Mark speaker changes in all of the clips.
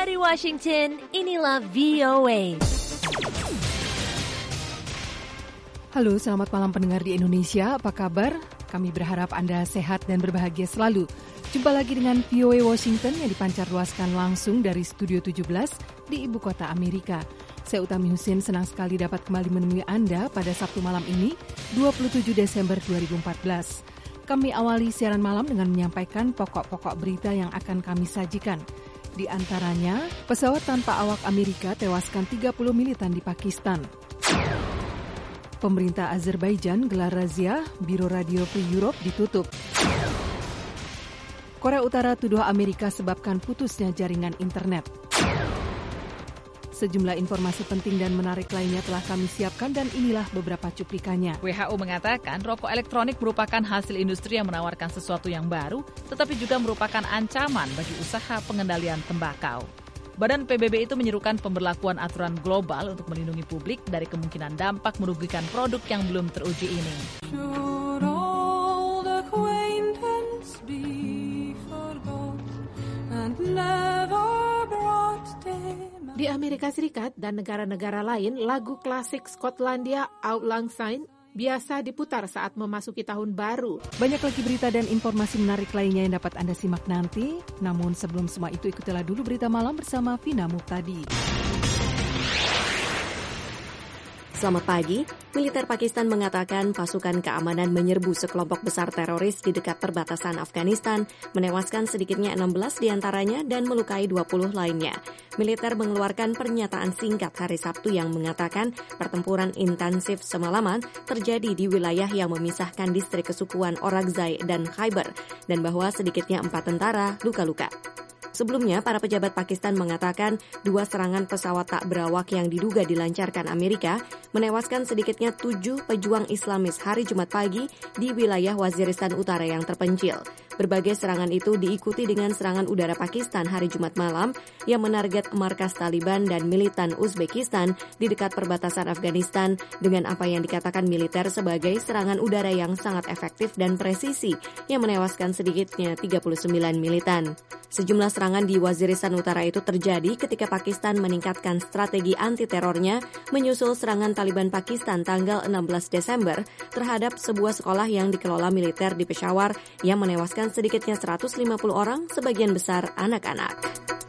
Speaker 1: Dari Washington, inilah VOA.
Speaker 2: Halo, selamat malam pendengar di Indonesia. Apa kabar? Kami berharap Anda sehat dan berbahagia selalu. Jumpa lagi dengan VOA Washington yang dipancarluaskan langsung dari Studio 17 di Ibu Kota Amerika. Saya Utami Husin senang sekali dapat kembali menemui Anda pada Sabtu malam ini, 27 Desember 2014. Kami awali siaran malam dengan menyampaikan pokok-pokok berita yang akan kami sajikan. Di antaranya, pesawat tanpa awak Amerika tewaskan 30 militan di Pakistan. Pemerintah Azerbaijan gelar razia, Biro Radio Free Europe ditutup. Korea Utara tuduh Amerika sebabkan putusnya jaringan internet. Sejumlah informasi penting dan menarik lainnya telah kami siapkan dan inilah beberapa cuplikannya.
Speaker 3: WHO mengatakan rokok elektronik merupakan hasil industri yang menawarkan sesuatu yang baru, tetapi juga merupakan ancaman bagi usaha pengendalian tembakau. Badan PBB itu menyerukan pemberlakuan aturan global untuk melindungi publik dari kemungkinan dampak merugikan produk yang belum teruji ini.
Speaker 4: Di Amerika Serikat dan negara-negara lain, lagu klasik Skotlandia Auld Lang Syne biasa diputar saat memasuki tahun baru.
Speaker 2: Banyak lagi berita dan informasi menarik lainnya yang dapat Anda simak nanti. Namun sebelum semua itu, ikutilah dulu berita malam bersama Vina Muhtadi.
Speaker 5: Selamat pagi. Militer Pakistan mengatakan pasukan keamanan menyerbu sekelompok besar teroris di dekat perbatasan Afghanistan, menewaskan sedikitnya 16 diantaranya dan melukai 20 lainnya. Militer mengeluarkan pernyataan singkat hari Sabtu yang mengatakan pertempuran intensif semalaman terjadi di wilayah yang memisahkan distrik kesukuan Orakzai dan Khyber, dan bahwa sedikitnya 4 tentara luka-luka. Sebelumnya, para pejabat Pakistan mengatakan 2 serangan pesawat tak berawak yang diduga dilancarkan Amerika menewaskan sedikitnya 7 pejuang Islamis hari Jumat pagi di wilayah Waziristan Utara yang terpencil. Berbagai serangan itu diikuti dengan serangan udara Pakistan hari Jumat malam yang menarget markas Taliban dan militan Uzbekistan di dekat perbatasan Afghanistan dengan apa yang dikatakan militer sebagai serangan udara yang sangat efektif dan presisi yang menewaskan sedikitnya 39 militan. Sejumlah serangan di Waziristan Utara itu terjadi ketika Pakistan meningkatkan strategi anti-terornya menyusul serangan Taliban Pakistan tanggal 16 Desember terhadap sebuah sekolah yang dikelola militer di Peshawar yang menewaskan sedikitnya 150 orang, sebagian besar anak-anak.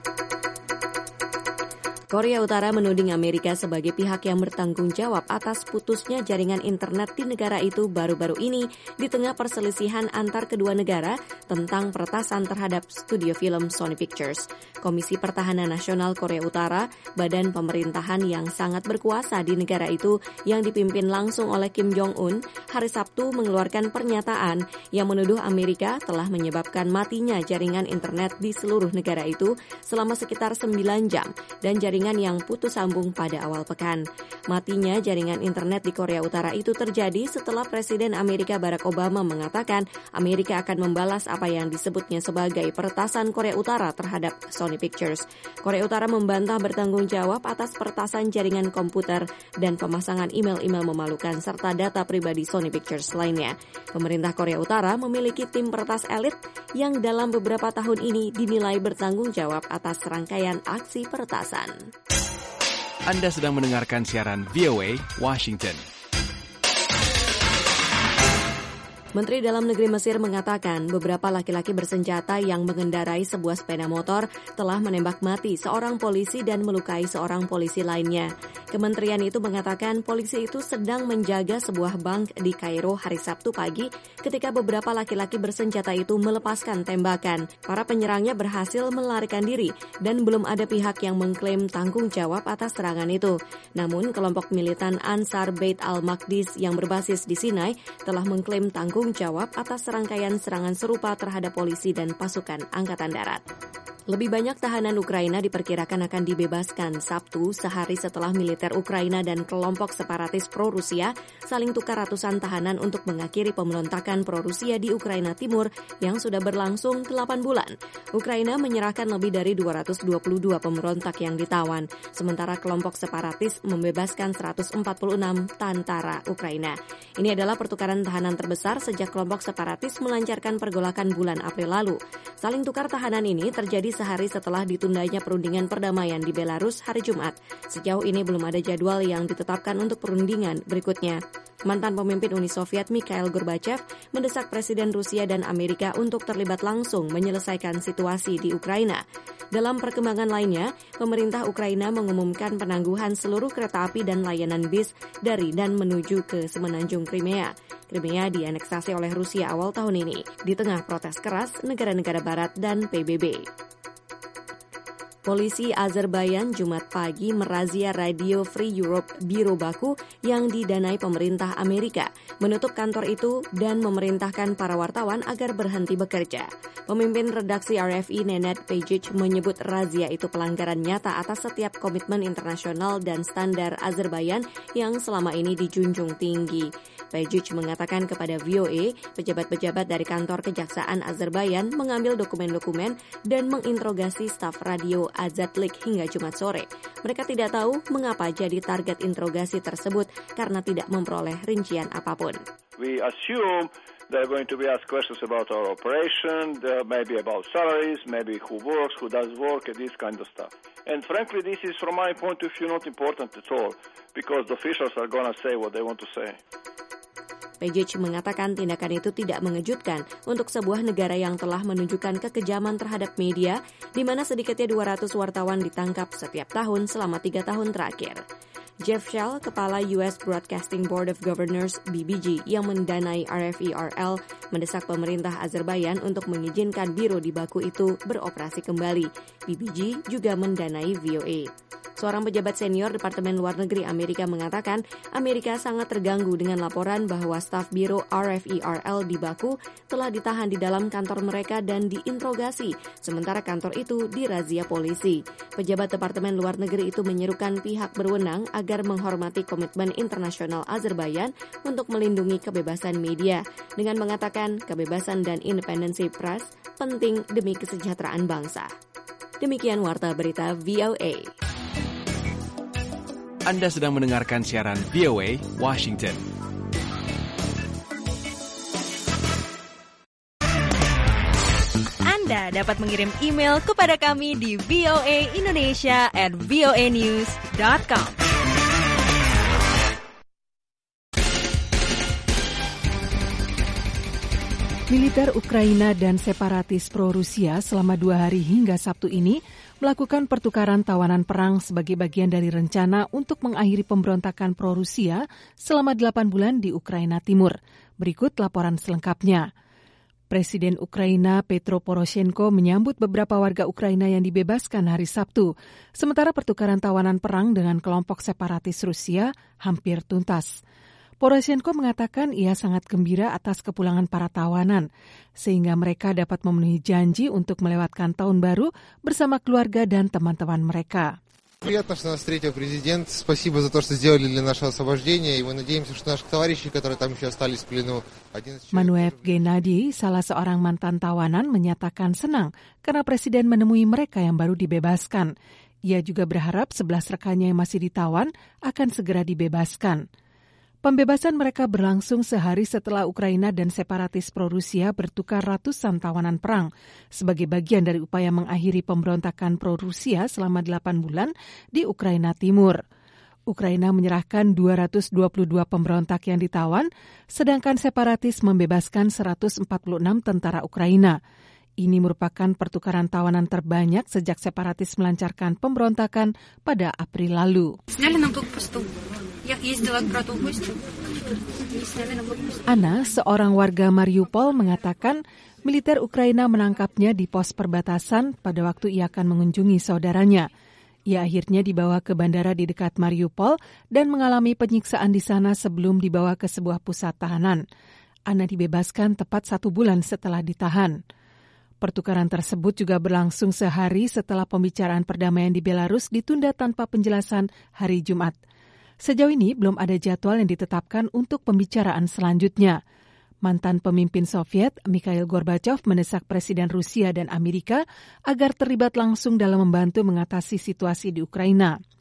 Speaker 5: Korea Utara menuding Amerika sebagai pihak yang bertanggung jawab atas putusnya jaringan internet di negara itu baru-baru ini di tengah perselisihan antar kedua negara tentang peretasan terhadap studio film Sony Pictures. Komisi Pertahanan Nasional Korea Utara, badan pemerintahan yang sangat berkuasa di negara itu yang dipimpin langsung oleh Kim Jong-un, hari Sabtu mengeluarkan pernyataan yang menuduh Amerika telah menyebabkan matinya jaringan internet di seluruh negara itu selama sekitar 9 jam dan jaringan yang putus sambung pada awal pekan. Matinya jaringan internet di Korea Utara itu terjadi setelah Presiden Amerika Barack Obama mengatakan Amerika akan membalas apa yang disebutnya sebagai peretasan Korea Utara terhadap Sony Pictures. Korea Utara membantah bertanggung jawab atas peretasan jaringan komputer dan pemasangan email-email memalukan serta data pribadi Sony Pictures lainnya. Pemerintah Korea Utara memiliki tim peretas elit yang dalam beberapa tahun ini dinilai bertanggung jawab atas rangkaian aksi peretasan.
Speaker 6: Anda sedang mendengarkan siaran VOA Washington.
Speaker 5: Menteri Dalam Negeri Mesir mengatakan beberapa laki-laki bersenjata yang mengendarai sebuah sepeda motor telah menembak mati seorang polisi dan melukai seorang polisi lainnya. Kementerian itu mengatakan polisi itu sedang menjaga sebuah bank di Kairo hari Sabtu pagi ketika beberapa laki-laki bersenjata itu melepaskan tembakan. Para penyerangnya berhasil melarikan diri dan belum ada pihak yang mengklaim tanggung jawab atas serangan itu. Namun, kelompok militan Ansar Bait al-Maqdis yang berbasis di Sinai telah mengklaim tanggung jawab atas serangkaian serangan serupa terhadap polisi dan pasukan Angkatan Darat. Lebih banyak tahanan Ukraina diperkirakan akan dibebaskan Sabtu sehari setelah militer Ukraina dan kelompok separatis pro-Rusia saling tukar ratusan tahanan untuk mengakhiri pemberontakan pro-Rusia di Ukraina Timur yang sudah berlangsung 8 bulan. Ukraina menyerahkan lebih dari 222 pemberontak yang ditawan, sementara kelompok separatis membebaskan 146 tentara Ukraina. Ini adalah pertukaran tahanan terbesar sejak kelompok separatis melancarkan pergolakan bulan April lalu. Saling tukar tahanan ini terjadi sehari setelah ditundanya perundingan perdamaian di Belarus hari Jumat. Sejauh ini belum ada jadwal yang ditetapkan untuk perundingan berikutnya. Mantan pemimpin Uni Soviet Mikhail Gorbachev mendesak Presiden Rusia dan Amerika untuk terlibat langsung menyelesaikan situasi di Ukraina. Dalam perkembangan lainnya, pemerintah Ukraina mengumumkan penangguhan seluruh kereta api dan layanan bis dari dan menuju ke semenanjung Crimea. Crimea dianeksasi oleh Rusia awal tahun ini, di tengah protes keras negara-negara barat dan PBB. Polisi Azerbaijan Jumat pagi merazia Radio Free Europe Biro Baku yang didanai pemerintah Amerika, menutup kantor itu dan memerintahkan para wartawan agar berhenti bekerja. Pemimpin redaksi RFI Nenad Pejic menyebut razia itu pelanggaran nyata atas setiap komitmen internasional dan standar Azerbaijan yang selama ini dijunjung tinggi. Pejic mengatakan kepada VOA, pejabat-pejabat dari kantor kejaksaan Azerbaijan mengambil dokumen-dokumen dan menginterogasi staf radio Azatlik hingga Jumat sore. Mereka tidak tahu mengapa jadi target interogasi tersebut karena tidak memperoleh rincian apapun.
Speaker 7: We assume they're going to be asked questions about our operation, maybe about salaries, maybe who works, who does work, and this kind of stuff. And frankly, this is from my point of view not important at all, because the officials are going to say what they want to say.
Speaker 5: Pejic mengatakan tindakan itu tidak mengejutkan untuk sebuah negara yang telah menunjukkan kekejaman terhadap media, di mana sedikitnya 200 wartawan ditangkap setiap tahun selama 3 tahun terakhir. Jeff Shell, Kepala US Broadcasting Board of Governors (BBG) yang mendanai RFI-RL, mendesak pemerintah Azerbaijan untuk mengizinkan biro di Baku itu beroperasi kembali. BBG juga mendanai VOA. Seorang pejabat senior Departemen Luar Negeri Amerika mengatakan Amerika sangat terganggu dengan laporan bahwa staf biro RFI-RL di Baku telah ditahan di dalam kantor mereka dan diinterogasi, sementara kantor itu dirazia polisi. Pejabat Departemen Luar Negeri itu menyerukan pihak berwenang agar menghormati komitmen internasional Azerbaijan untuk melindungi kebebasan media, dengan mengatakan kebebasan dan independensi pers penting demi kesejahteraan bangsa. Demikian Warta Berita VOA.
Speaker 6: Anda sedang mendengarkan siaran VOA Washington.
Speaker 1: Anda dapat mengirim email kepada kami di voaindonesia@voanews.com.
Speaker 2: Militer Ukraina dan separatis pro-Rusia selama 2 hari hingga Sabtu ini melakukan pertukaran tawanan perang sebagai bagian dari rencana untuk mengakhiri pemberontakan pro-Rusia selama 8 bulan di Ukraina Timur. Berikut laporan selengkapnya. Presiden Ukraina Petro Poroshenko menyambut beberapa warga Ukraina yang dibebaskan hari Sabtu, sementara pertukaran tawanan perang dengan kelompok separatis Rusia hampir tuntas. Poroshenko mengatakan ia sangat gembira atas kepulangan para tawanan, sehingga mereka dapat memenuhi janji untuk melewatkan tahun baru bersama keluarga dan teman-teman mereka.
Speaker 8: Приятно, что нас встретил президент. Спасибо за то, что сделали для нашего освобождения. И мы надеемся, что наших товарищей, которые там еще остались в плену, 11 человек...
Speaker 2: Manuev Gennady, salah seorang mantan tawanan, menyatakan senang karena presiden menemui mereka yang baru dibebaskan. Ia juga berharap 11 rekannya yang masih ditawan akan segera dibebaskan. Pembebasan mereka berlangsung sehari setelah Ukraina dan separatis pro-Rusia bertukar ratusan tawanan perang sebagai bagian dari upaya mengakhiri pemberontakan pro-Rusia selama 8 bulan di Ukraina Timur. Ukraina menyerahkan 222 pemberontak yang ditawan, sedangkan separatis membebaskan 146 tentara Ukraina. Ini merupakan pertukaran tawanan terbanyak sejak separatis melancarkan pemberontakan pada April lalu. Anna, seorang warga Mariupol, mengatakan militer Ukraina menangkapnya di pos perbatasan pada waktu ia akan mengunjungi saudaranya. Ia akhirnya dibawa ke bandara di dekat Mariupol dan mengalami penyiksaan di sana sebelum dibawa ke sebuah pusat tahanan. Anna dibebaskan tepat 1 bulan setelah ditahan. Pertukaran tersebut juga berlangsung sehari setelah pembicaraan perdamaian di Belarus ditunda tanpa penjelasan hari Jumat. Sejauh ini belum ada jadwal yang ditetapkan untuk pembicaraan selanjutnya. Mantan pemimpin Soviet Mikhail Gorbachev mendesak Presiden Rusia dan Amerika agar terlibat langsung dalam membantu mengatasi situasi di Ukraina.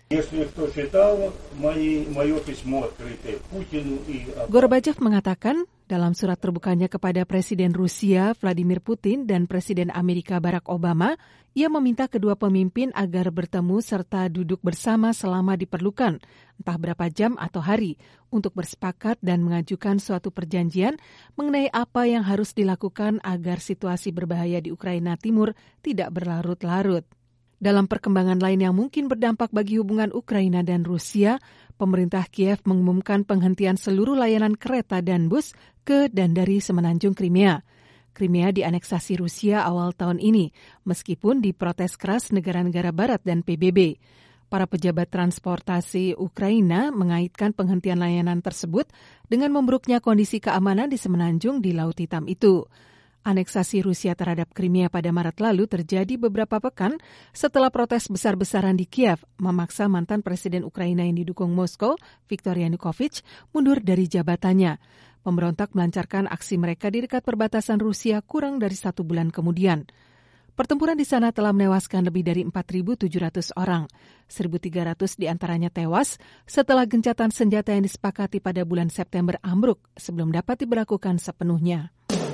Speaker 2: Gorbachev mengatakan dalam surat terbukanya kepada Presiden Rusia Vladimir Putin dan Presiden Amerika Barack Obama, ia meminta kedua pemimpin agar bertemu serta duduk bersama selama diperlukan, entah berapa jam atau hari, untuk bersepakat dan mengajukan suatu perjanjian mengenai apa yang harus dilakukan agar situasi berbahaya di Ukraina Timur tidak berlarut-larut. Dalam perkembangan lain yang mungkin berdampak bagi hubungan Ukraina dan Rusia, pemerintah Kiev mengumumkan penghentian seluruh layanan kereta dan bus ke dan dari semenanjung Crimea. Crimea dianeksasi Rusia awal tahun ini, meskipun diprotes keras negara-negara barat dan PBB. Para pejabat transportasi Ukraina mengaitkan penghentian layanan tersebut dengan memburuknya kondisi keamanan di semenanjung di Laut Hitam itu. Aneksasi Rusia terhadap Crimea pada Maret lalu terjadi beberapa pekan setelah protes besar-besaran di Kiev memaksa mantan Presiden Ukraina yang didukung Moskow, Viktor Yanukovych, mundur dari jabatannya. Pemberontak melancarkan aksi mereka di dekat perbatasan Rusia kurang dari 1 bulan kemudian. Pertempuran di sana telah menewaskan lebih dari 4.700 orang. 1.300 diantaranya tewas setelah gencatan senjata yang disepakati pada bulan September ambruk sebelum dapat diberlakukan sepenuhnya.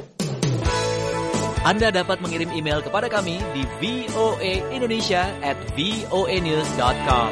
Speaker 9: Anda dapat mengirim email kepada kami di voaindonesia@voanews.com.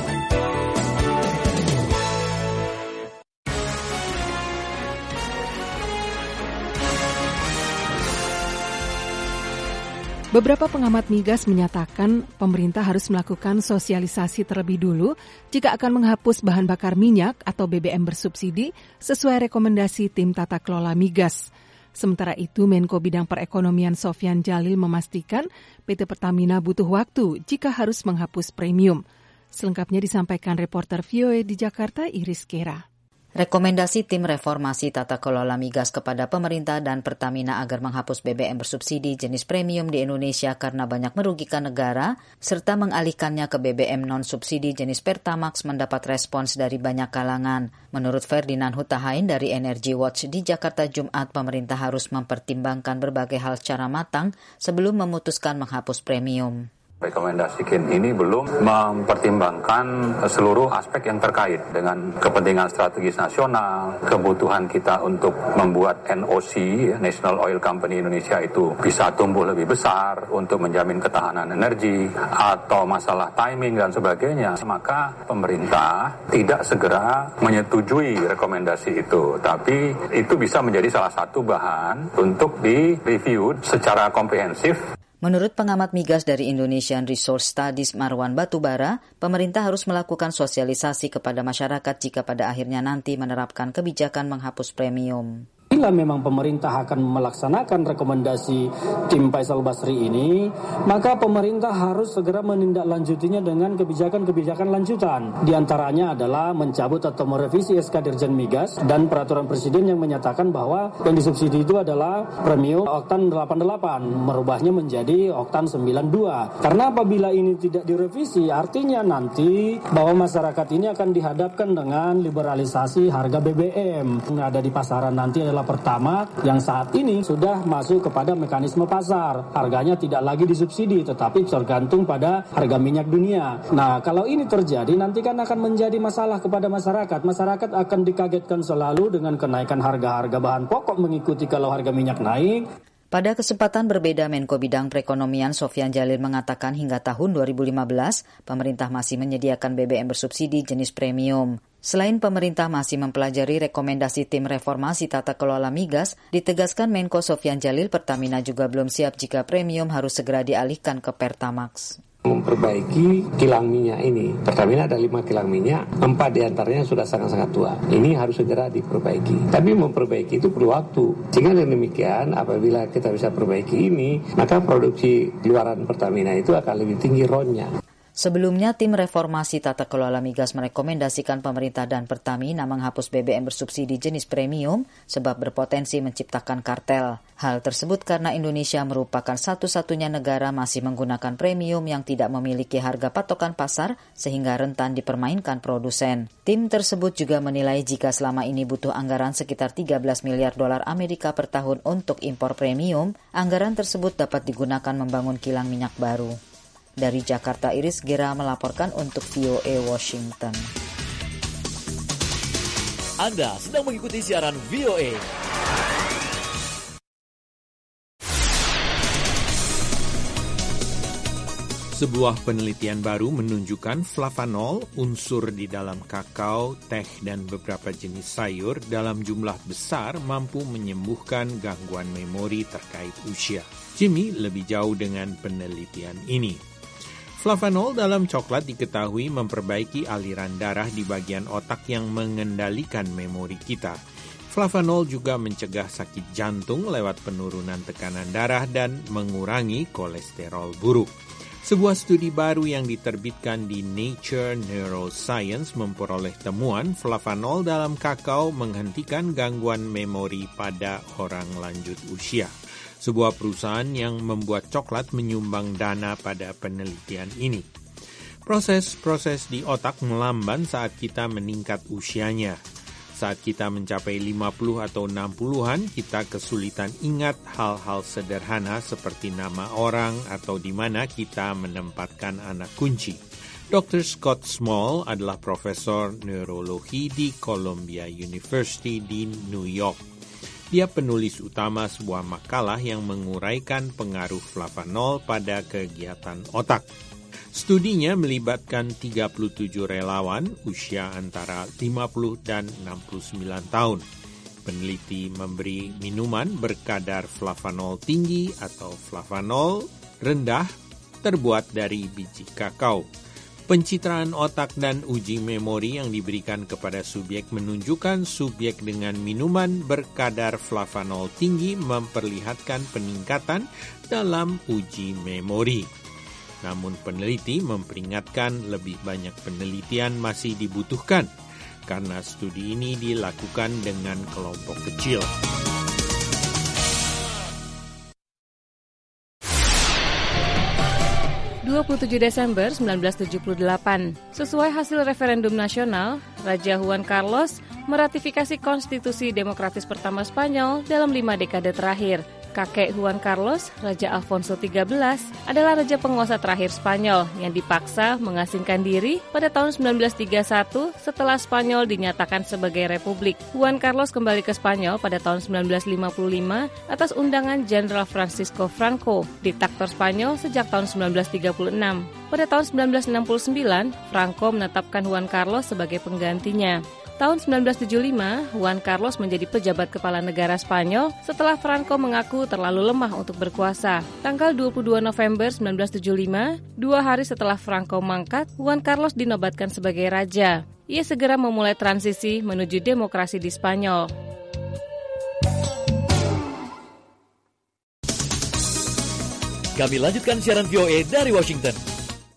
Speaker 2: Beberapa pengamat migas menyatakan pemerintah harus melakukan sosialisasi terlebih dulu jika akan menghapus bahan bakar minyak atau BBM bersubsidi sesuai rekomendasi tim tata kelola migas. Sementara itu, Menko Bidang Perekonomian Sofyan Djalil memastikan PT Pertamina butuh waktu jika harus menghapus premium. Selengkapnya disampaikan reporter VOA di Jakarta, Iris Kera.
Speaker 10: Rekomendasi tim reformasi tata kelola migas kepada pemerintah dan Pertamina agar menghapus BBM bersubsidi jenis premium di Indonesia karena banyak merugikan negara, serta mengalihkannya ke BBM non-subsidi jenis Pertamax mendapat respons dari banyak kalangan. Menurut Ferdinand Hutahain dari Energy Watch di Jakarta Jumat, pemerintah harus mempertimbangkan berbagai hal secara matang sebelum memutuskan menghapus premium.
Speaker 11: Rekomendasi KIN ini belum mempertimbangkan seluruh aspek yang terkait dengan kepentingan strategis nasional, kebutuhan kita untuk membuat NOC, National Oil Company Indonesia itu bisa tumbuh lebih besar untuk menjamin ketahanan energi, atau masalah timing dan sebagainya. Maka pemerintah tidak segera menyetujui rekomendasi itu, tapi itu bisa menjadi salah satu bahan untuk direview secara komprehensif.
Speaker 10: Menurut pengamat migas dari Indonesian Resource Studies Marwan Batubara, pemerintah harus melakukan sosialisasi kepada masyarakat jika pada akhirnya nanti menerapkan kebijakan menghapus premium.
Speaker 12: Bila memang pemerintah akan melaksanakan rekomendasi tim Faisal Basri ini, maka pemerintah harus segera menindaklanjutinya dengan kebijakan-kebijakan lanjutan. Di antaranya adalah mencabut atau merevisi SK Dirjen Migas dan peraturan presiden yang menyatakan bahwa yang disubsidi itu adalah premium oktan 88, merubahnya menjadi oktan 92. Karena apabila ini tidak direvisi, artinya nanti bahwa masyarakat ini akan dihadapkan dengan liberalisasi harga BBM yang ada di pasaran nanti adalah pertama yang saat ini sudah masuk kepada mekanisme pasar. Harganya tidak lagi disubsidi tetapi tergantung pada harga minyak dunia. Nah, kalau ini terjadi nanti kan akan menjadi masalah kepada masyarakat. Masyarakat akan dikagetkan selalu dengan kenaikan harga-harga bahan pokok mengikuti kalau harga minyak naik.
Speaker 10: Pada kesempatan berbeda, Menko Bidang Perekonomian Sofyan Djalil mengatakan hingga tahun 2015, pemerintah masih menyediakan BBM bersubsidi jenis premium. Selain pemerintah masih mempelajari rekomendasi tim reformasi tata kelola migas, ditegaskan Menko Sofyan Djalil, Pertamina juga belum siap jika premium harus segera dialihkan ke Pertamax.
Speaker 13: Memperbaiki kilang minyak ini. Pertamina ada 5 kilang minyak, 4 diantaranya sudah sangat-sangat tua. Ini harus segera diperbaiki. Tapi memperbaiki itu perlu waktu. Sehingga dengan demikian, apabila kita bisa perbaiki ini, maka produksi luaran Pertamina itu akan lebih tinggi RON-nya.
Speaker 10: Sebelumnya, tim reformasi tata kelola migas merekomendasikan pemerintah dan Pertamina menghapus BBM bersubsidi jenis premium sebab berpotensi menciptakan kartel. Hal tersebut karena Indonesia merupakan satu-satunya negara masih menggunakan premium yang tidak memiliki harga patokan pasar sehingga rentan dipermainkan produsen. Tim tersebut juga menilai jika selama ini butuh anggaran sekitar 13 miliar dolar Amerika per tahun untuk impor premium, anggaran tersebut dapat digunakan membangun kilang minyak baru. Dari Jakarta, Iris Gera melaporkan untuk VOA Washington.
Speaker 9: Anda sedang mengikuti siaran VOA.
Speaker 14: Sebuah penelitian baru menunjukkan flavanol, unsur di dalam kakao, teh, dan beberapa jenis sayur dalam jumlah besar mampu menyembuhkan gangguan memori terkait usia. Jimmy lebih jauh dengan penelitian ini. Flavanol dalam coklat diketahui memperbaiki aliran darah di bagian otak yang mengendalikan memori kita. Flavanol juga mencegah sakit jantung lewat penurunan tekanan darah dan mengurangi kolesterol buruk. Sebuah studi baru yang diterbitkan di Nature Neuroscience memperoleh temuan flavanol dalam kakao menghentikan gangguan memori pada orang lanjut usia. Sebuah perusahaan yang membuat coklat menyumbang dana pada penelitian ini. Proses-proses di otak melamban saat kita meningkat usianya. Saat kita mencapai 50 atau 60-an, kita kesulitan ingat hal-hal sederhana seperti nama orang atau di mana kita menempatkan anak kunci. Dr. Scott Small adalah profesor neurologi di Columbia University di New York. Dia penulis utama sebuah makalah yang menguraikan pengaruh flavanol pada kegiatan otak. Studinya melibatkan 37 relawan usia antara 50 dan 69 tahun. Peneliti memberi minuman berkadar flavanol tinggi atau flavanol rendah terbuat dari biji kakao. Pencitraan otak dan uji memori yang diberikan kepada subjek menunjukkan subjek dengan minuman berkadar flavanol tinggi memperlihatkan peningkatan dalam uji memori. Namun peneliti memperingatkan lebih banyak penelitian masih dibutuhkan karena studi ini dilakukan dengan kelompok kecil.
Speaker 15: Desember 1978, sesuai hasil referendum nasional, Raja Juan Carlos meratifikasi konstitusi demokratis pertama Spanyol dalam 5 dekade terakhir. Kakek Juan Carlos, Raja Alfonso XIII, adalah raja penguasa terakhir Spanyol yang dipaksa mengasingkan diri pada tahun 1931 setelah Spanyol dinyatakan sebagai republik. Juan Carlos kembali ke Spanyol pada tahun 1955 atas undangan Jenderal Francisco Franco, diktator Spanyol sejak tahun 1936. Pada tahun 1969, Franco menetapkan Juan Carlos sebagai penggantinya. Tahun 1975, Juan Carlos menjadi pejabat kepala negara Spanyol setelah Franco mengaku terlalu lemah untuk berkuasa. Tanggal 22 November 1975, 2 hari setelah Franco mangkat, Juan Carlos dinobatkan sebagai raja. Ia segera memulai transisi menuju demokrasi di Spanyol.
Speaker 9: Kami lanjutkan siaran VOA dari Washington.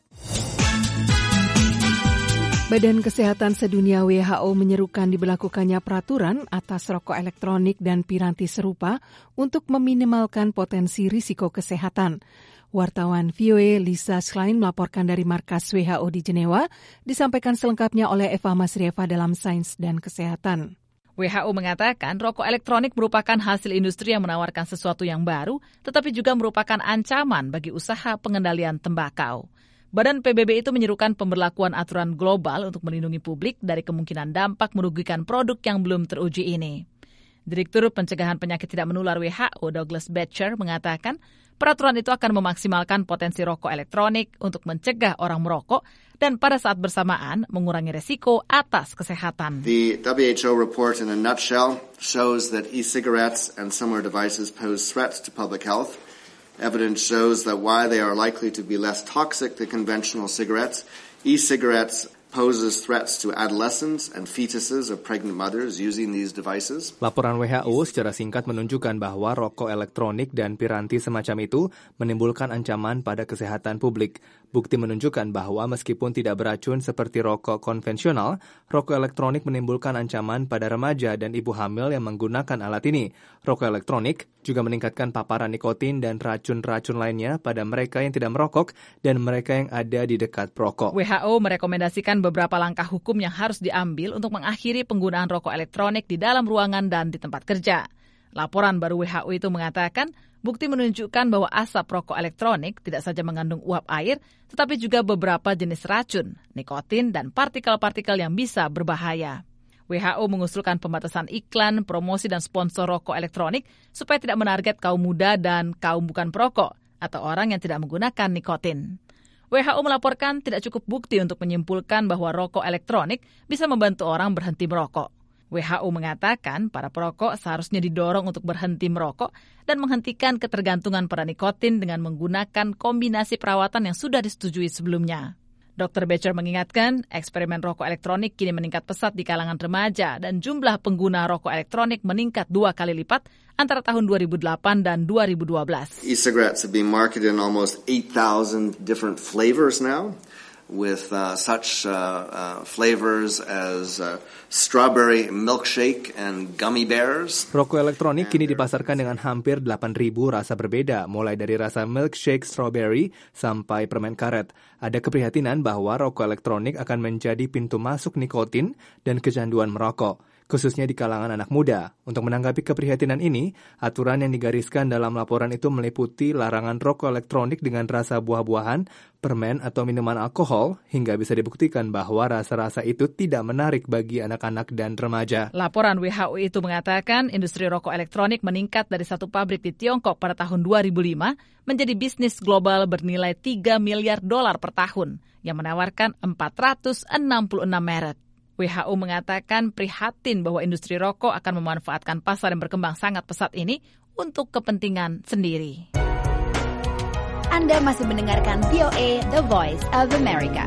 Speaker 2: Badan Kesehatan Sedunia WHO menyerukan diberlakukannya peraturan atas rokok elektronik dan piranti serupa untuk meminimalkan potensi risiko kesehatan. Wartawan VOA Lisa Schlein melaporkan dari markas WHO di Jenewa, disampaikan selengkapnya oleh Eva Masrieva dalam Sains dan Kesehatan.
Speaker 3: WHO mengatakan rokok elektronik merupakan hasil industri yang menawarkan sesuatu yang baru, tetapi juga merupakan ancaman bagi usaha pengendalian tembakau. Badan PBB itu menyerukan pemberlakuan aturan global untuk melindungi publik dari kemungkinan dampak merugikan produk yang belum teruji ini. Direktur Pencegahan Penyakit Tidak Menular WHO, Douglas Batcher, mengatakan peraturan itu akan memaksimalkan potensi rokok elektronik untuk mencegah orang merokok dan pada saat bersamaan mengurangi resiko atas kesehatan.
Speaker 16: The WHO report in a nutshell shows that e-cigarettes and similar devices pose threats to public health. Evidence shows that while they are likely to be less toxic than conventional cigarettes, e-cigarettes poses threats to adolescents and fetuses of pregnant mothers using these devices.
Speaker 17: Laporan WHO secara singkat menunjukkan bahwa rokok elektronik dan piranti semacam itu menimbulkan ancaman pada kesehatan publik. Bukti menunjukkan bahwa meskipun tidak beracun seperti rokok konvensional, rokok elektronik menimbulkan ancaman pada remaja dan ibu hamil yang menggunakan alat ini. Rokok elektronik juga meningkatkan paparan nikotin dan racun-racun lainnya pada mereka yang tidak merokok dan mereka yang ada di dekat perokok.
Speaker 3: WHO merekomendasikan beberapa langkah hukum yang harus diambil untuk mengakhiri penggunaan rokok elektronik di dalam ruangan dan di tempat kerja. Laporan baru WHO itu mengatakan Bukti menunjukkan bahwa asap rokok elektronik tidak saja mengandung uap air, tetapi juga beberapa jenis racun, nikotin, dan partikel-partikel yang bisa berbahaya. WHO mengusulkan pembatasan iklan, promosi, dan sponsor rokok elektronik supaya tidak menarget kaum muda dan kaum bukan perokok atau orang yang tidak menggunakan nikotin. WHO melaporkan tidak cukup bukti untuk menyimpulkan bahwa rokok elektronik bisa membantu orang berhenti merokok. WHO mengatakan para perokok seharusnya didorong untuk berhenti merokok dan menghentikan ketergantungan pada nikotin dengan menggunakan kombinasi perawatan yang sudah disetujui sebelumnya. Dr. Becher mengingatkan, eksperimen rokok elektronik kini meningkat pesat di kalangan remaja dan jumlah pengguna rokok elektronik meningkat 2 kali lipat antara tahun 2008 dan 2012.
Speaker 16: E-cigarettes have been marketed in almost 8,000 different flavors now, with such flavors as strawberry milkshake and gummy bears.
Speaker 17: Rokok elektronik kini dipasarkan dengan hampir 8.000 rasa berbeda, mulai dari rasa milkshake strawberry sampai permen karet. Ada keprihatinan bahwa rokok elektronik akan menjadi pintu masuk nikotin dan kecanduan merokok, khususnya di kalangan anak muda. Untuk menanggapi keprihatinan ini, aturan yang digariskan dalam laporan itu meliputi larangan rokok elektronik dengan rasa buah-buahan, permen atau minuman alkohol, hingga bisa dibuktikan bahwa rasa-rasa itu tidak menarik bagi anak-anak dan remaja.
Speaker 3: Laporan WHO itu mengatakan industri rokok elektronik meningkat dari satu pabrik di Tiongkok pada tahun 2005 menjadi bisnis global bernilai $3 miliar per tahun yang menawarkan 466 merek. WHO mengatakan prihatin bahwa industri rokok akan memanfaatkan pasar yang berkembang sangat pesat ini untuk kepentingan sendiri.
Speaker 1: Anda masih mendengarkan VOA, The Voice of America.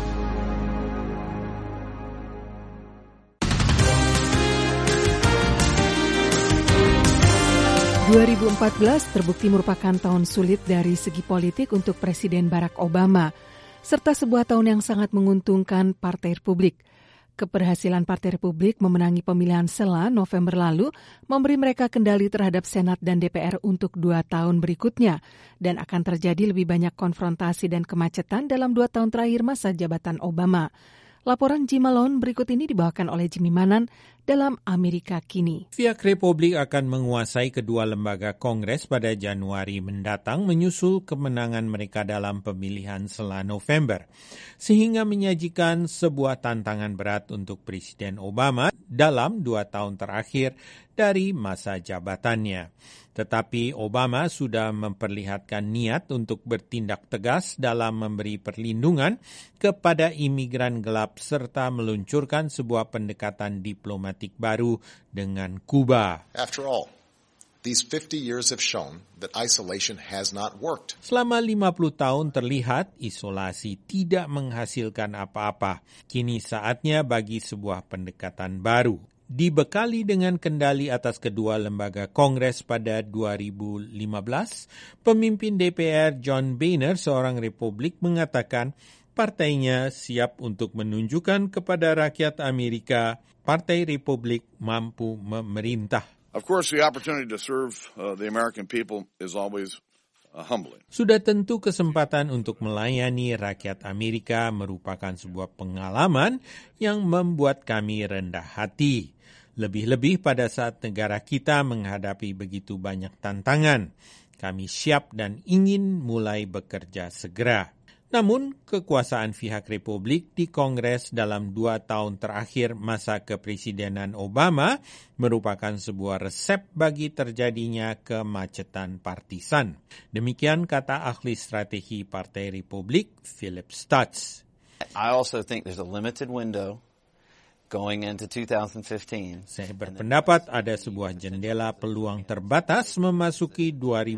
Speaker 2: ...2014 terbukti merupakan tahun sulit dari segi politik untuk Presiden Barack Obama, serta sebuah tahun yang sangat menguntungkan Partai Republik. Keberhasilan Partai Republik memenangi pemilihan sela November lalu memberi mereka kendali terhadap Senat dan DPR untuk 2 tahun berikutnya dan akan terjadi lebih banyak konfrontasi dan kemacetan dalam 2 tahun terakhir masa jabatan Obama. Laporan Jim Malone berikut ini dibawakan oleh Jimmy Manan dalam Amerika Kini.
Speaker 14: Pihak Republik akan menguasai kedua lembaga Kongres pada Januari mendatang menyusul kemenangan mereka dalam pemilihan sela November, sehingga menyajikan sebuah tantangan berat untuk Presiden Obama dalam 2 tahun terakhir dari masa jabatannya. Tetapi Obama sudah memperlihatkan niat untuk bertindak tegas dalam memberi perlindungan kepada imigran gelap serta meluncurkan sebuah pendekatan diplomatik baru dengan Kuba.
Speaker 18: After all, these 50 years have shown that isolation has not worked.
Speaker 14: Selama 50 tahun terlihat isolasi tidak menghasilkan apa-apa. Kini saatnya bagi sebuah pendekatan baru. Dibekali dengan kendali atas kedua lembaga Kongres pada 2015, pemimpin DPR John Boehner, seorang Republik, mengatakan partainya siap untuk menunjukkan kepada rakyat Amerika Partai Republik mampu memerintah.
Speaker 19: Of course, the opportunity to serve the American people is always humbling.
Speaker 14: Sudah tentu kesempatan untuk melayani rakyat Amerika merupakan sebuah pengalaman yang membuat kami rendah hati. Lebih-lebih pada saat negara kita menghadapi begitu banyak tantangan. Kami siap dan ingin mulai bekerja segera. Namun, kekuasaan pihak Republik di Kongres dalam 2 tahun terakhir masa kepresidenan Obama merupakan sebuah resep bagi terjadinya kemacetan partisan. Demikian kata ahli strategi Partai Republik, Philip Stutz.
Speaker 20: I also think there's a limited window going into 2015.
Speaker 14: Saya berpendapat ada sebuah jendela peluang terbatas memasuki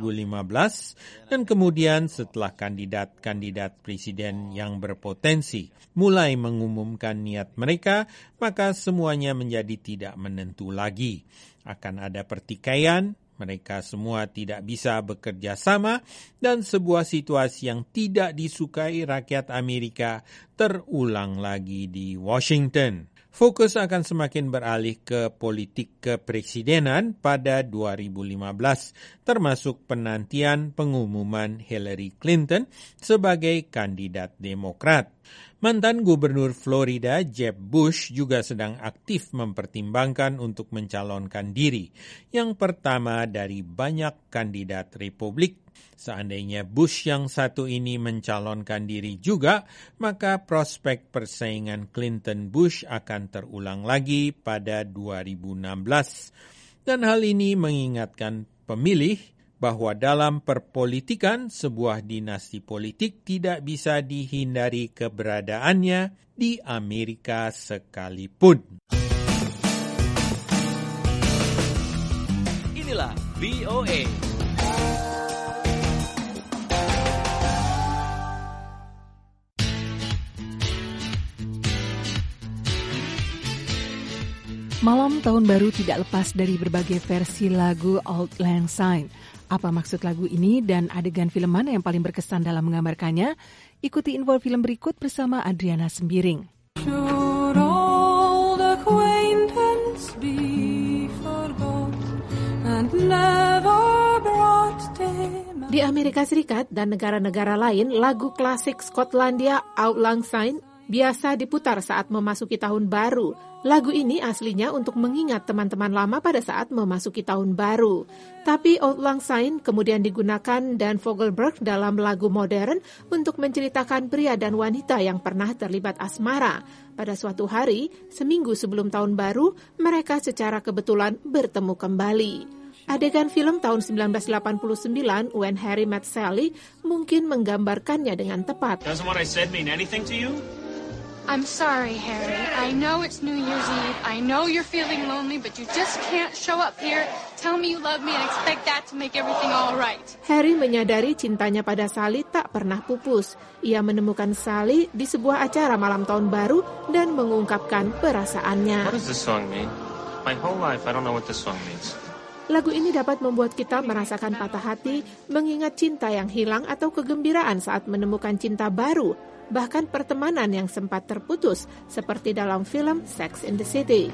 Speaker 14: 2015 dan kemudian setelah kandidat-kandidat presiden yang berpotensi mulai mengumumkan niat mereka, maka semuanya menjadi tidak menentu lagi. Akan ada pertikaian, mereka semua tidak bisa bekerja sama, dan sebuah situasi yang tidak disukai rakyat Amerika terulang lagi di Washington. Fokus akan semakin beralih ke politik kepresidenan pada 2015, termasuk penantian pengumuman Hillary Clinton sebagai kandidat Demokrat. Mantan Gubernur Florida Jeb Bush juga sedang aktif mempertimbangkan untuk mencalonkan diri, yang pertama dari banyak kandidat Republik. Seandainya Bush yang satu ini mencalonkan diri juga, maka prospek persaingan Clinton-Bush akan terulang lagi pada 2016. Dan hal ini mengingatkan pemilih bahwa dalam perpolitikan sebuah dinasti politik tidak bisa dihindari keberadaannya di Amerika sekalipun.
Speaker 9: Inilah VOA.
Speaker 2: Malam tahun baru tidak lepas dari berbagai versi lagu Auld Lang Syne. Apa maksud lagu ini dan adegan film mana yang paling berkesan dalam menggambarkannya? Ikuti info film berikut bersama Adriana Sembiring.
Speaker 21: Should old acquaintance be forgot and never brought them?
Speaker 4: Di Amerika Serikat dan negara-negara lain, lagu klasik Skotlandia Auld Lang Syne biasa diputar saat memasuki tahun baru. Lagu ini aslinya untuk mengingat teman-teman lama pada saat memasuki tahun baru. Tapi Auld Lang Syne kemudian digunakan Dan Fogelberg dalam lagu modern untuk menceritakan pria dan wanita yang pernah terlibat asmara. Pada suatu hari, seminggu sebelum tahun baru, mereka secara kebetulan bertemu kembali. Adegan film tahun 1989, When Harry Met Sally, mungkin menggambarkannya dengan tepat.
Speaker 22: Doesn't what I said mean anything to you?
Speaker 23: I'm sorry, Harry. I know it's New Year's Eve. I know you're feeling lonely, but you just can't show up here, tell me you love me, and expect that to make everything all right.
Speaker 4: Harry menyadari cintanya pada Sally tak pernah pupus. Ia menemukan Sally di sebuah acara malam tahun baru dan mengungkapkan perasaannya.
Speaker 22: What does this song mean? My whole life, I don't know what this song means.
Speaker 4: Lagu ini dapat membuat kita merasakan patah hati, mengingat cinta yang hilang atau kegembiraan saat menemukan cinta baru, bahkan pertemanan yang sempat terputus, seperti dalam film Sex and the City.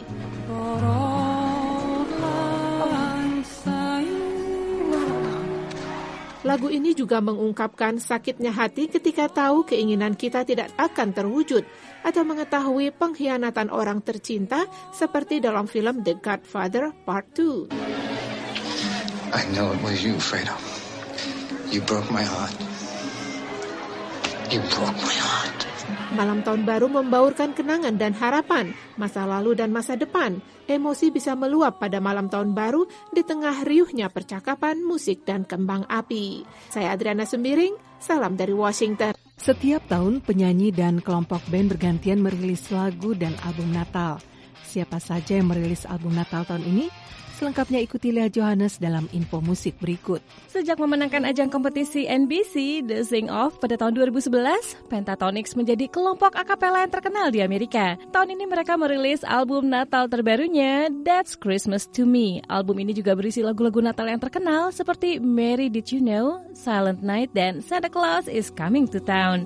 Speaker 4: Lagu ini juga mengungkapkan sakitnya hati ketika tahu keinginan kita tidak akan terwujud, atau mengetahui pengkhianatan orang tercinta, seperti dalam film The Godfather Part 2.
Speaker 24: I know it was you, Fredo. You broke my heart. You broke my heart.
Speaker 4: Malam tahun baru membaurkan kenangan dan harapan, masa lalu dan masa depan. Emosi bisa meluap pada malam tahun baru di tengah riuhnya percakapan, musik, dan kembang api. Saya Adriana Sembiring, salam dari Washington.
Speaker 2: Setiap tahun penyanyi dan kelompok band bergantian merilis lagu dan album Natal. Siapa saja yang merilis album Natal tahun ini? Selengkapnya ikuti Lea Johannes dalam info musik berikut.
Speaker 15: Sejak memenangkan ajang kompetisi NBC The Sing Off pada tahun 2011, Pentatonix menjadi kelompok akapela yang terkenal di Amerika. Tahun ini mereka merilis album Natal terbarunya, That's Christmas to Me. Album ini juga berisi lagu-lagu Natal yang terkenal seperti Mary Did You Know, Silent Night, dan Santa Claus is Coming to Town.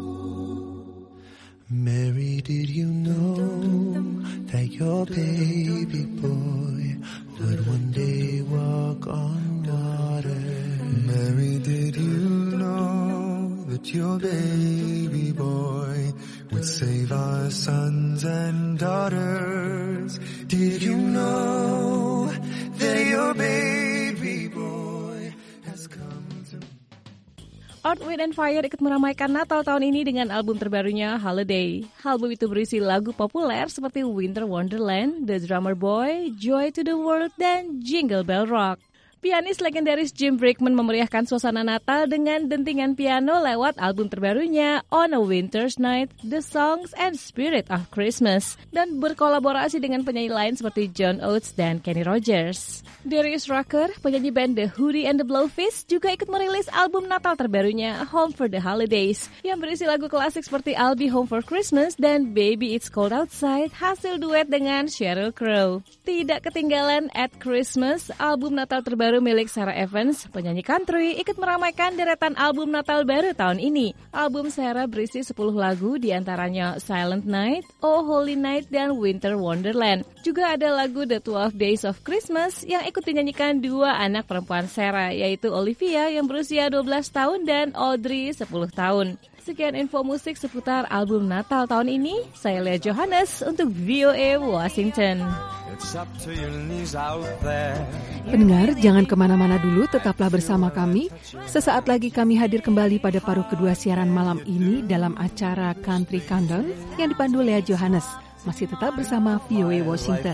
Speaker 25: Mary, did you know that your baby boy would one day walk on water? Mary, did you know that your baby boy would save our sons and daughters? Did you know that your baby boy has come to...
Speaker 15: Earth, Wind & Fire ikut meramaikan Natal tahun ini dengan album terbarunya Holiday. Album itu berisi lagu populer seperti Winter Wonderland, The Drummer Boy, Joy to the World, dan Jingle Bell Rock. Pianis legendaris Jim Brickman memeriahkan suasana Natal dengan dentingan piano lewat album terbarunya On a Winter's Night, The Songs and Spirit of Christmas, dan berkolaborasi dengan penyanyi lain seperti John Oates dan Kenny Rogers. Darius Rucker, penyanyi band The Hootie and the Blowfish, juga ikut merilis album Natal terbarunya Home for the Holidays, yang berisi lagu klasik seperti I'll Be Home for Christmas dan Baby It's Cold Outside, hasil duet dengan Sheryl Crow. Tidak ketinggalan At Christmas, album Natal terbaru milik Sarah Evans, penyanyi country, ikut meramaikan deretan album Natal baru tahun ini. Album Sarah berisi 10 lagu, diantaranya Silent Night, Oh Holy Night, dan Winter Wonderland. Juga ada lagu The 12 Days of Christmas yang ikut dinyanyikan dua anak perempuan Sarah, yaitu Olivia yang berusia 12 tahun dan Audrey 10 tahun. Sekian info musik seputar album Natal tahun ini. Saya Lea Johannes untuk VOA Washington.
Speaker 2: Pendengar, jangan kemana-mana dulu, tetaplah bersama kami. Sesaat lagi kami hadir kembali pada paruh kedua siaran malam ini dalam acara Country Countdown yang dipandu Lea Johannes. Masih tetap bersama VOA Washington.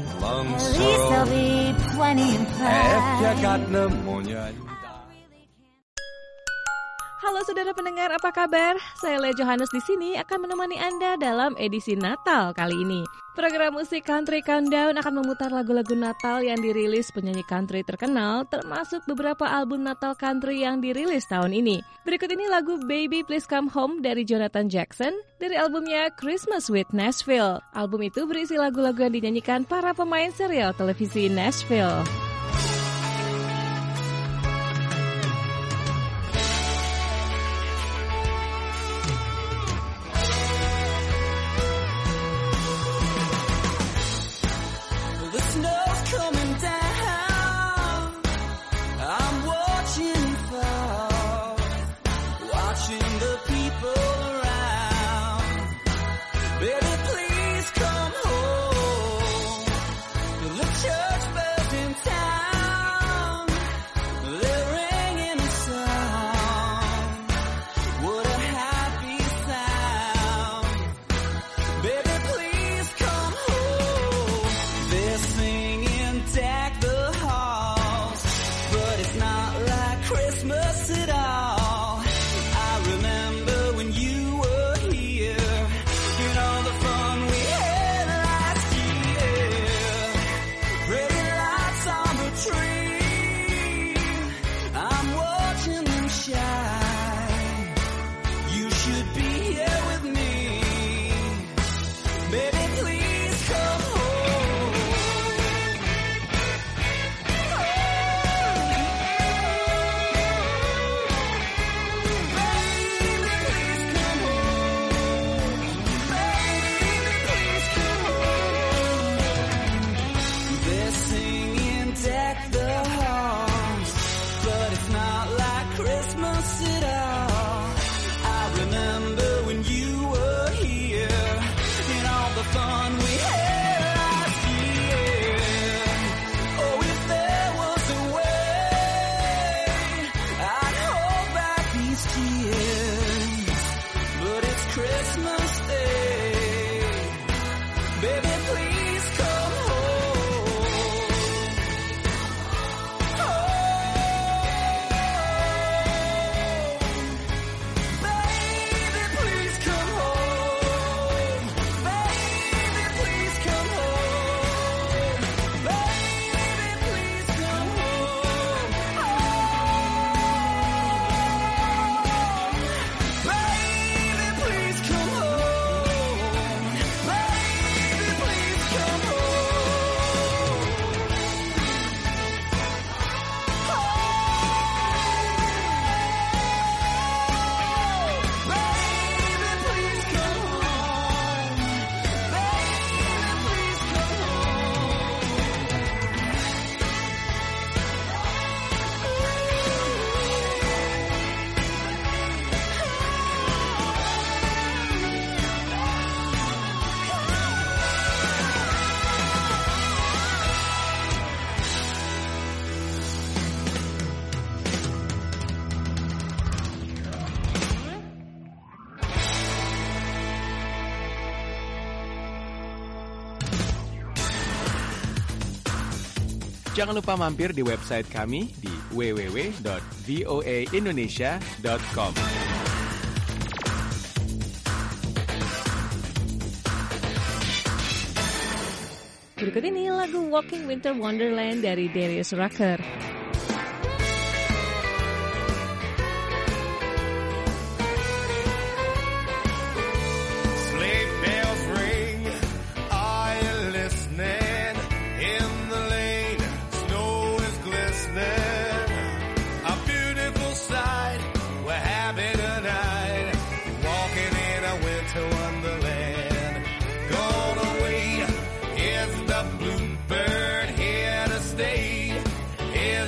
Speaker 15: Halo saudara pendengar, apa kabar? Saya Lea Johannes di sini akan menemani Anda dalam edisi Natal kali ini. Program musik Country Countdown akan memutar lagu-lagu Natal yang dirilis penyanyi country terkenal, termasuk beberapa album Natal country yang dirilis tahun ini. Berikut ini lagu Baby Please Come Home dari Jonathan Jackson dari albumnya Christmas with Nashville. Album itu berisi lagu-lagu yang dinyanyikan para pemain serial televisi Nashville.
Speaker 5: Jangan lupa mampir di website kami di www.voaindonesia.com.
Speaker 15: Berikut ini lagu Walking Winter Wonderland dari Darius Rucker.
Speaker 6: Is the bluebird here to stay? Is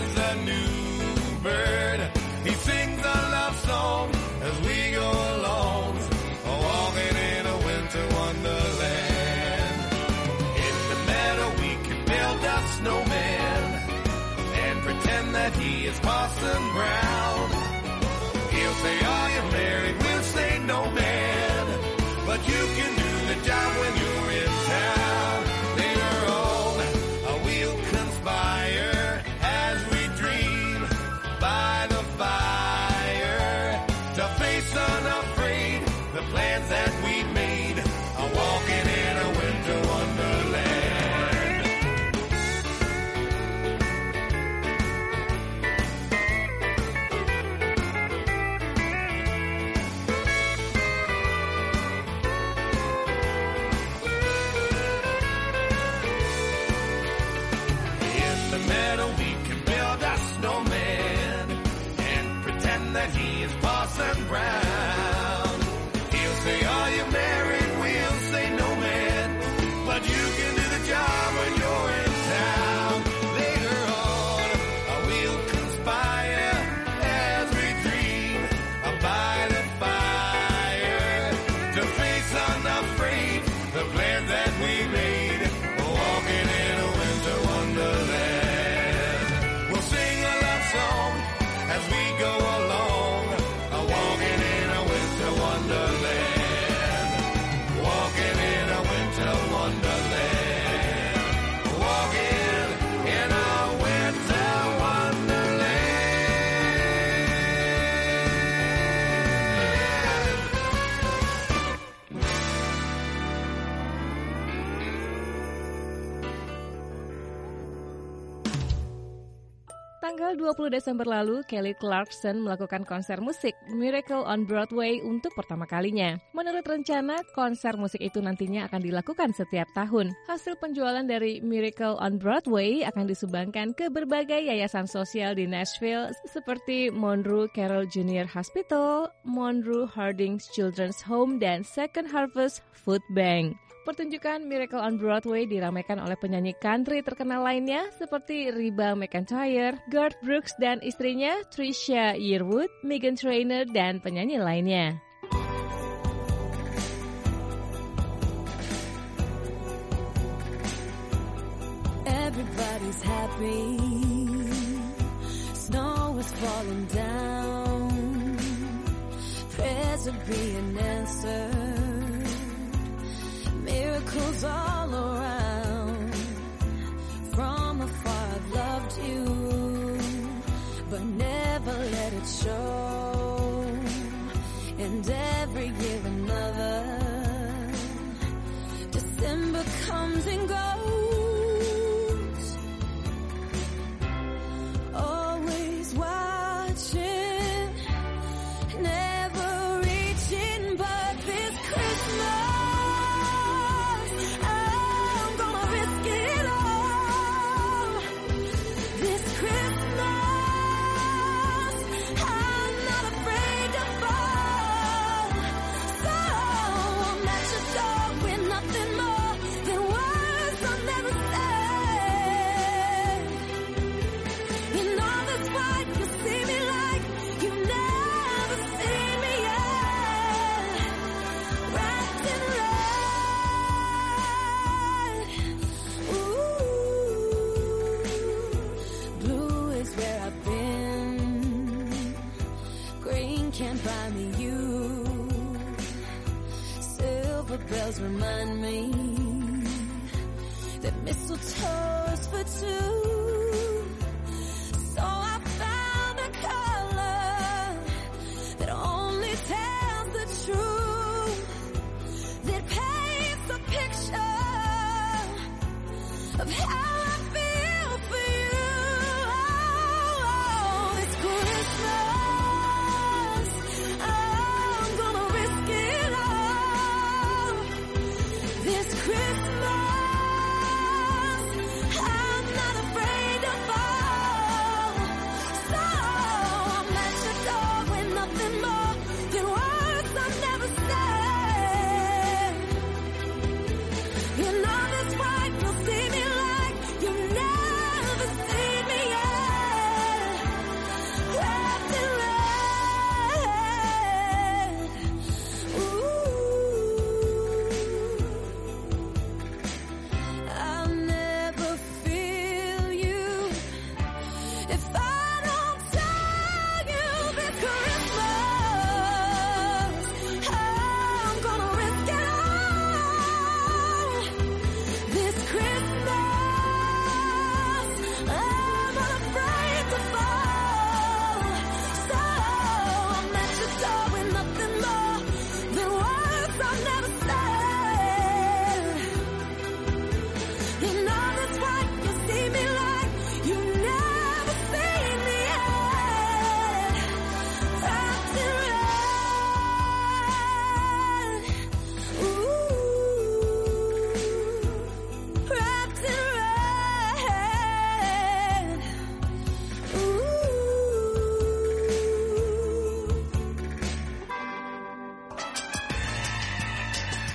Speaker 6: is Parson Brown. He'll say, are you married? We'll say, no man. But you can do the job when you're in town. Later on, we'll conspire as we dream by the fire to face unafraid the plans that we made, walking in a winter wonderland. In the meadow we can build a snowman and pretend that he is Parson Brown. He'll say, are you married? We'll say, no man. But you can do the job when you're in town. Later on, we'll conspire as we dream by the fire to face unafraid the plans that we made, walking in a winter wonderland. We'll sing a love song as we go along, walking in a winter wonderland. Walking in a winter wonderland. Walking in a winter wonderland.
Speaker 15: Tanggal 20 Desember lalu, Kelly Clarkson melakukan konser musik Miracle on Broadway untuk pertama kalinya. Menurut rencana, konser musik itu nantinya akan dilakukan setiap tahun. Hasil penjualan dari Miracle on Broadway akan disumbangkan ke berbagai yayasan sosial di Nashville seperti Monroe Carroll Jr. Hospital, Monroe Harding Children's Home, dan Second Harvest Food Bank. Pertunjukan Miracle on Broadway diramaikan oleh penyanyi country terkenal lainnya seperti Reba McEntire, Garth Brooks dan istrinya Trisha Yearwood, Meghan Trainor, dan penyanyi lainnya.
Speaker 21: Everybody's happy. Snow is falling down. Prayers are being answered. Miracles all around. From afar I've loved you, but never let it show. And every year another. December comes and goes. Always watching, never reaching, but this Christmas bells remind me that mistletoe's for two. So I found a color that only tells the truth, that paints a picture of how I feel for you. Oh, it's Christmas. I'm gonna risk it all. This Christmas, I'm not afraid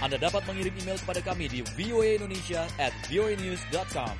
Speaker 9: Anda dapat mengirim email kepada kami di voaindonesia@voanews.com.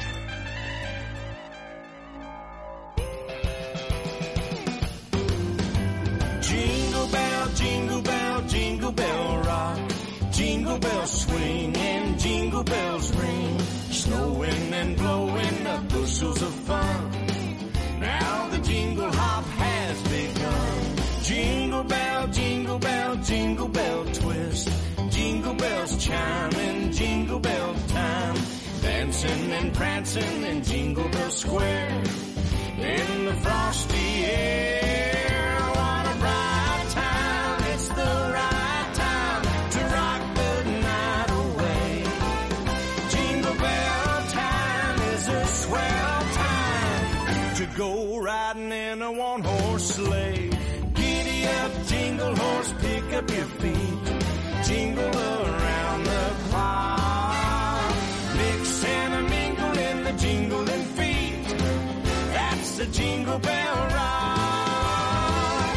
Speaker 6: Jingle bell, jingle bell, jingle bell rock. Jingle bells swing and jingle bells ring. Snowing and blowing up bushels of fun. Now the jingle hop has begun. Jingle bell, jingle bell, jingle bell twist. Jingle bells chime in Jingle Bell time. Dancing and prancing in Jingle Bell Square. In the frosty air, what a bright time. It's the right time to rock the night away. Jingle bell time is a swell time to go riding in a one-horse sleigh. Giddy up, jingle horse, pick up your feet. Jingle around the clock. Mix and a mingle in the jingling feet. That's the Jingle Bell Rock.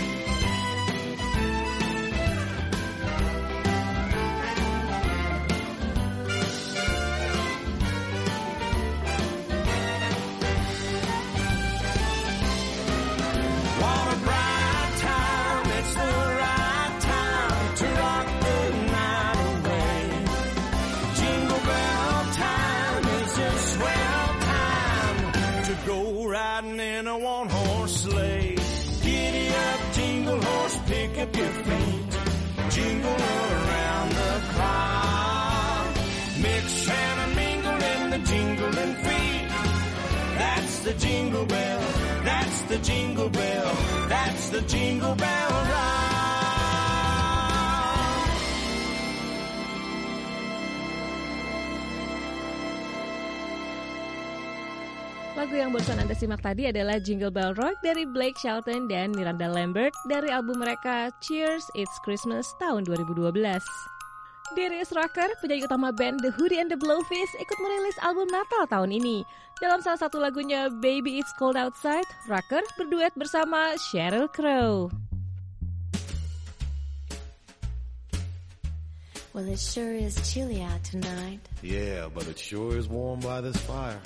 Speaker 6: What a bright time, it's the right time to rock the night away. Jingle bell time is a swell time to go riding in a one-horse sleigh. Giddy up, jingle horse, pick up your feet. Jingle around the clock. Mix and a mingle in the jingling feet. That's the Jingle Bell, that's the Jingle Bell, that's the Jingle Bell Rock.
Speaker 15: Lagu yang barusan Anda simak tadi adalah Jingle Bell Rock dari Blake Shelton dan Miranda Lambert dari album mereka Cheers, It's Christmas tahun 2012. Darius Rucker, penyanyi utama band The Hootie and the Blowfish, ikut merilis album Natal tahun ini. Dalam salah satu lagunya Baby It's Cold Outside, Rucker berduet bersama Sheryl Crow.
Speaker 21: Well, it sure is chilly out tonight.
Speaker 6: Yeah, but it sure is warm by this fire.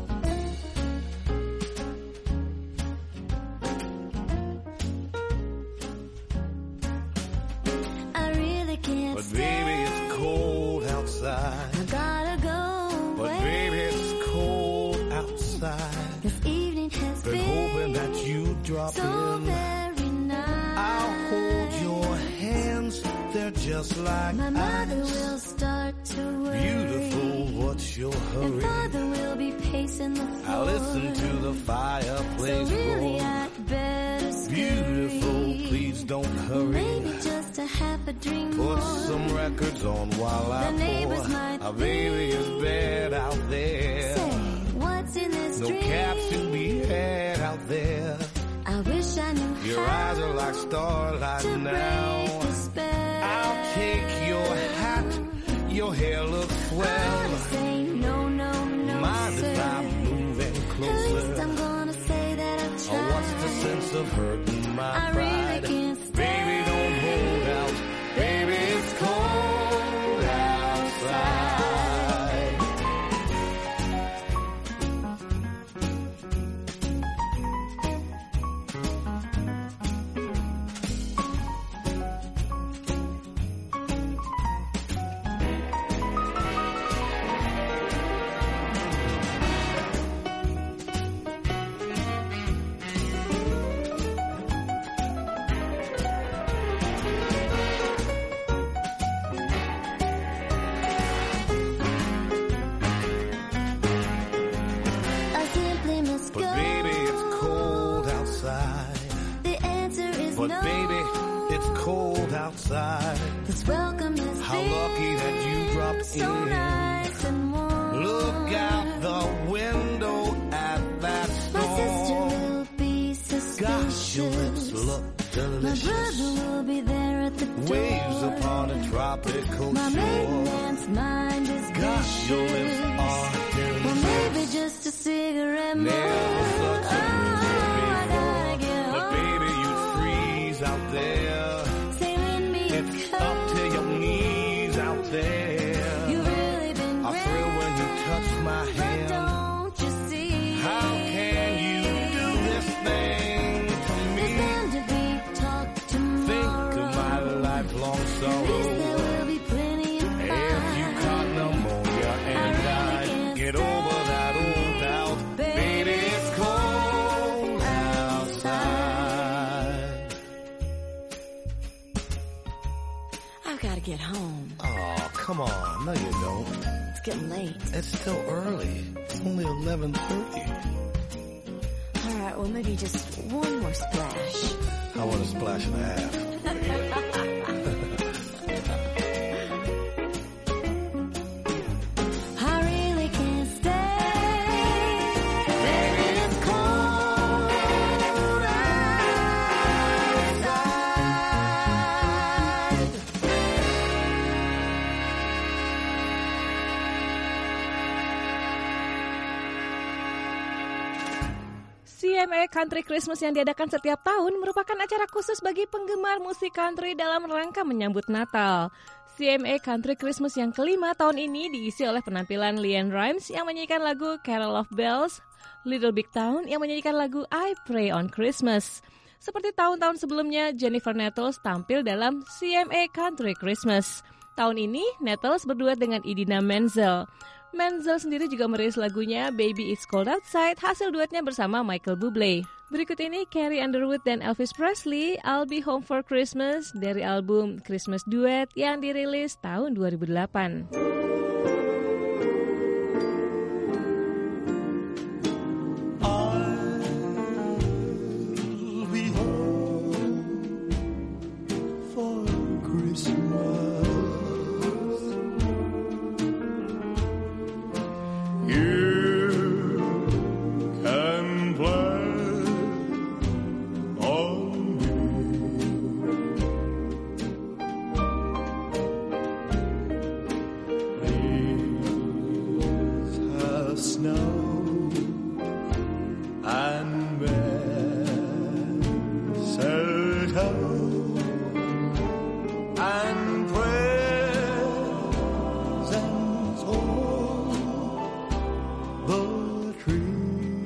Speaker 21: But
Speaker 6: baby, it's cold outside.
Speaker 21: I gotta go
Speaker 6: But
Speaker 21: away.
Speaker 6: baby, it's cold outside.
Speaker 21: This evening has
Speaker 6: Been hoping that you'd drop
Speaker 21: so
Speaker 6: in.
Speaker 21: very nice.
Speaker 6: I'll hold your hands, they're just like
Speaker 21: My mother
Speaker 6: ice.
Speaker 21: will start to worry.
Speaker 6: Beautiful, what's your
Speaker 21: And
Speaker 6: hurry?
Speaker 21: father will be pacing the floor.
Speaker 6: I'll listen to the fireplace
Speaker 21: So really
Speaker 6: roar.
Speaker 21: I'd better scurry.
Speaker 6: Beautiful, please don't hurry.
Speaker 21: Maybe just a half a drink
Speaker 6: Put
Speaker 21: more.
Speaker 6: some records on while I
Speaker 21: The neighbors
Speaker 6: pour.
Speaker 21: might
Speaker 6: Our baby is bad out there.
Speaker 21: Say, what's in this
Speaker 6: No
Speaker 21: drink?
Speaker 6: caps to be had out there.
Speaker 21: I wish I knew
Speaker 6: Your
Speaker 21: how
Speaker 6: eyes are like starlight
Speaker 21: to
Speaker 6: now.
Speaker 21: break the spell.
Speaker 6: I'll take your hat, your hair looks swell.
Speaker 21: Say no, no, no,
Speaker 6: Mind
Speaker 21: sir.
Speaker 6: if I'm moving
Speaker 21: At least
Speaker 6: closer?
Speaker 21: I'm gonna say that I've
Speaker 6: Oh,
Speaker 21: tried.
Speaker 6: what's the sense of hurting my
Speaker 21: I really
Speaker 6: pride?
Speaker 21: can't stay.
Speaker 6: Baby, don't hold out. Baby, it's cold outside.
Speaker 21: I simply must
Speaker 6: But
Speaker 21: go.
Speaker 6: baby, it's cold outside.
Speaker 21: The answer is
Speaker 6: But
Speaker 21: no.
Speaker 6: baby, it's cold outside.
Speaker 21: This welcome has
Speaker 6: How
Speaker 21: been
Speaker 6: lucky that you dropped
Speaker 21: so
Speaker 6: in.
Speaker 21: nice and warm.
Speaker 6: Look out the window at that
Speaker 21: My sister
Speaker 6: storm.
Speaker 21: will be suspicious.
Speaker 6: Gosh, your lips look
Speaker 21: My
Speaker 6: delicious.
Speaker 21: brother will be there at the door.
Speaker 6: Waves upon a tropical
Speaker 21: My maiden
Speaker 6: shore.
Speaker 21: aunt's mind is
Speaker 6: Gosh, your lips
Speaker 21: vicious.
Speaker 6: are delicious.
Speaker 21: Well, maybe just a cigarette more.
Speaker 6: Never such a music
Speaker 21: I gotta
Speaker 6: before.
Speaker 21: get
Speaker 6: But
Speaker 21: home.
Speaker 6: baby, you'd freeze out there.
Speaker 21: Say, lend me a
Speaker 6: It's
Speaker 21: coat.
Speaker 6: up to your knees
Speaker 21: gotta get home.
Speaker 25: Oh, come on. No, you don't.
Speaker 21: It's getting late.
Speaker 25: It's still early. It's only 11:30.
Speaker 21: All right, well, maybe just one more splash.
Speaker 25: I want a splash and a half.
Speaker 21: I really can't stay. Baby, it's cold outside.
Speaker 15: CMA Country Christmas yang diadakan setiap tahun merupakan acara khusus bagi penggemar musik country dalam rangka menyambut Natal. CMA Country Christmas yang kelima tahun ini diisi oleh penampilan LeAnn Rimes yang menyanyikan lagu Carol of Bells, Little Big Town yang menyanyikan lagu I Pray on Christmas. Seperti tahun-tahun sebelumnya, Jennifer Nettles tampil dalam CMA Country Christmas. Tahun ini, Nettles berduet dengan Idina Menzel. Menzel sendiri juga merilis lagunya Baby It's Cold Outside, hasil duetnya bersama Michael Bublé. Berikut ini Carrie Underwood dan Elvis Presley, I'll Be Home for Christmas dari album Christmas Duet yang dirilis tahun 2008.
Speaker 25: I'll be home for Christmas. You can play on me. Please have snow and mistletoe and presents all the tree.